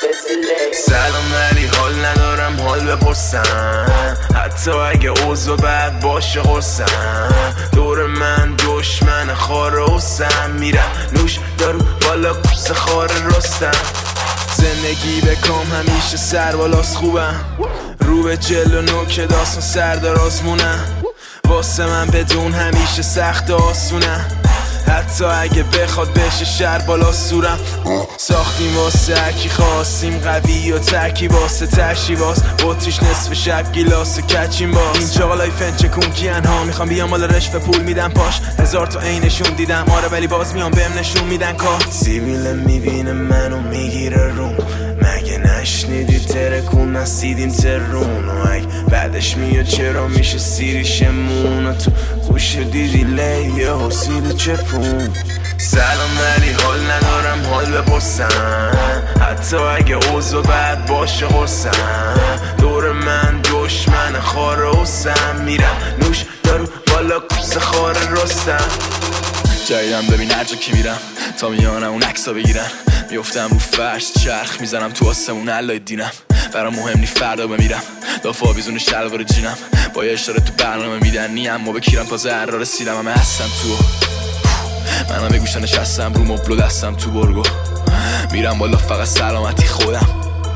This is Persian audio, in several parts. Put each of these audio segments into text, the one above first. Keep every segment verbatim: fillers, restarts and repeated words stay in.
سلام ولی حال ندارم حال بپرسم، حتی اگه اوضاع بد باشه قرصم. دور من دشمن خار حسم، میرم نوش دارو بالا کوس خار رستم. زندگی بکام همیشه سر بالاست خوبم، رو به جلو نوک داستان سر دراز مونم. واسه من بدون همیشه سخت آسونم، حتی اگه بخواد بشه شر بالا سورم. ساختیم واسه هرکی خواستیم، قوی و ترکی واسه ترشی باز بطریش نصف شب گیلاس و کچیم باز. اینجا غلای فنچه کونکی انها میخوام بیام بالا رشوه پول میدم پاش. هزار تا عینشون دیدم آره ولی باز میام بهم نشون میدن کار. سیبیل میبینه منو میگیره روم، مگه نشنیدی ترکون نسیدیم ترون. و اگه بعدش میاد چرا میشه سیریشمون، تو خوش دیدی لیه حسیل چپون. سلام ولی حال ندارم حال بپرسم، حتی اگه اوضاع بد باشه قرصم. دور من دشمن خار حسم، میرم نوش دارو بالا کوس خار رستم. جایدم ببین هر جا که میرم تا میانم اون عکسا بگیرن، میفتم رو فرش چرخ میزنم تو آسمون علای دینم. برام مهم نی فردا بمیرم، دافا آویزون شلوار جینم. با یه اشاره تو برنامه میدن نیم ما بکیرم تازه هر را رسیدم. همه هستم تو منم به گوشه نشستم رو مبلو دستم تو برگو، میرم بالا فقط سلامتی خودم.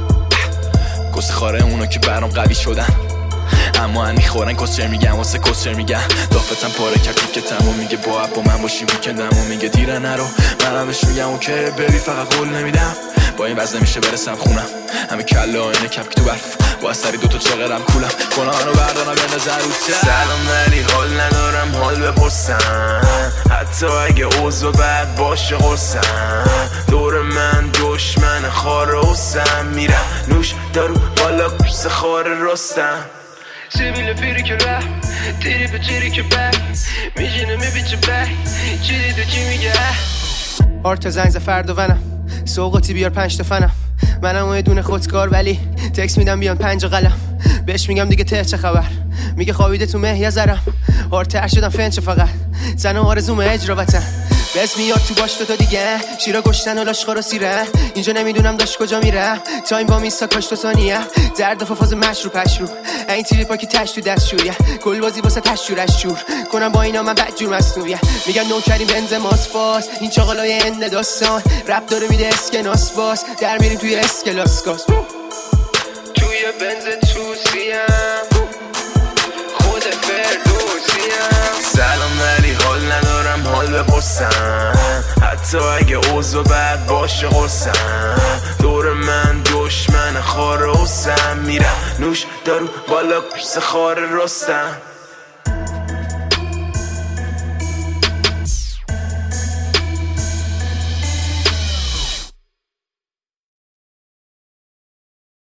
کس خاره اونا که برام قوی شدن، اما هن میخورن کسچر میگن واسه کسچر میگن. دافتم پاره کرد تیکتم و میگه با با من باشی ویکندم و میگه دیره نرو. منم بهش میگم اوکی ببی فقط قول نمیدم، با این وزن نمیشه برسم خونم. همه کله آینه کپک تو برف با سری دوتا چاقرم کولم کنانو بردانم به نظر رو تر. سلام ولی حال ندارم حال بپرسم، حتی اگه اوضاع بد باشه قرصم. دور من دشمن خار حسم، میرم نوش دارو بالا کوس خار رستم. سیبیل پیری که ره تیری به تیری که بک میجینه میبیچه بک چی دیده چی میگه. آرتا زنگ زفرد و ونم سوقاتی بیار پنج تا فنم. منم و دونه خودکار ولی تکس میدم بیان پنج قلم. بهش میگم دیگه ته چه خبر، میگه خوابیده تو مه یا زرم. آرتر شدم فنچه فقط زن و آرزوم اجرا وطن. بس میاد تو باش تو تا دیگه شیرا گشتن و لاشخار و سیره. اینجا نمیدونم داشت کجا میره، تایم با میستا کاش تو ثانیه. درد و فاز مش رو پش رو این تیری پاکی تش تو دستشویه. گل بازی واسه تشورش شور کنم با اینا من بدجور مصنوعیه. میگن نوکریم بنز ماسفاس این چاقالای هند داستان. رپ داره میده اسکناس باس در میریم توی اسکلاسکاس. توی بنز توسیم خود فردوسیم. سلام ولی حال ندارم حال بپرسم، حتی اگه اوضاع بد باشه قرصم. دور من دشمن خار حسم، میرم نوش دارو بالا کوس خار رستم.